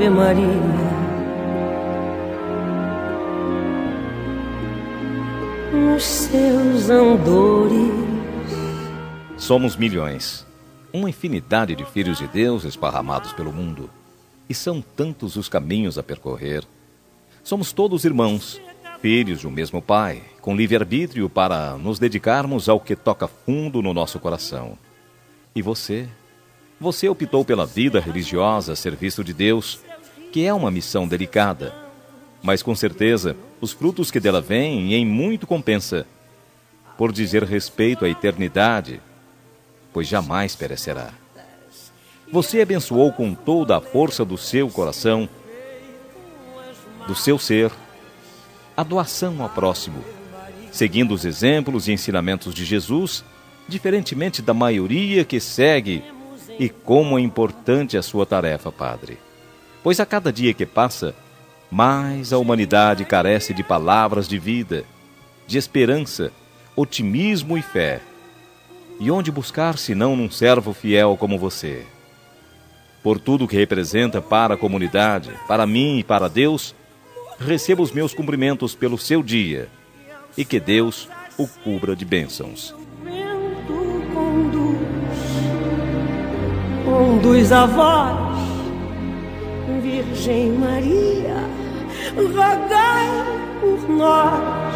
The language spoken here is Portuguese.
Ave Maria. Nos seus andores. Somos milhões, uma infinidade de filhos de Deus esparramados pelo mundo. E são tantos os caminhos a percorrer. Somos todos irmãos, filhos de um mesmo Pai, com livre-arbítrio para nos dedicarmos ao que toca fundo no nosso coração. E você? Você optou pela vida religiosa a serviço de Deus, que é uma missão delicada. Mas com certeza, os frutos que dela vêm em muito compensa, por dizer respeito à eternidade, pois jamais perecerá. Você abençoou com toda a força do seu coração, do seu ser, a doação ao próximo, seguindo os exemplos e ensinamentos de Jesus, diferentemente da maioria que segue. E como é importante a sua tarefa, Padre. Pois a cada dia que passa, mais a humanidade carece de palavras de vida, de esperança, otimismo e fé. E onde buscar senão num servo fiel como você? Por tudo que representa para a comunidade, para mim e para Deus, receba os meus cumprimentos pelo seu dia, e que Deus o cubra de bênçãos. Conduz a voz, Virgem Maria, rogai por nós.